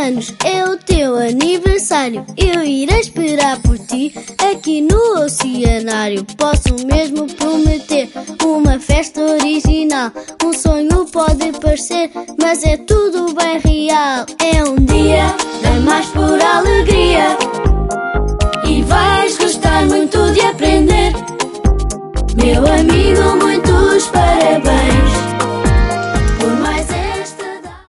anos é o teu aniversário. Eu irei esperar por ti aqui no Oceanário. Posso mesmo prometer uma festa original. Um sonho pode parecer, mas é tudo bem real. É um dia de mais pura alegria e vais gostar muito de aprender, meu amigo.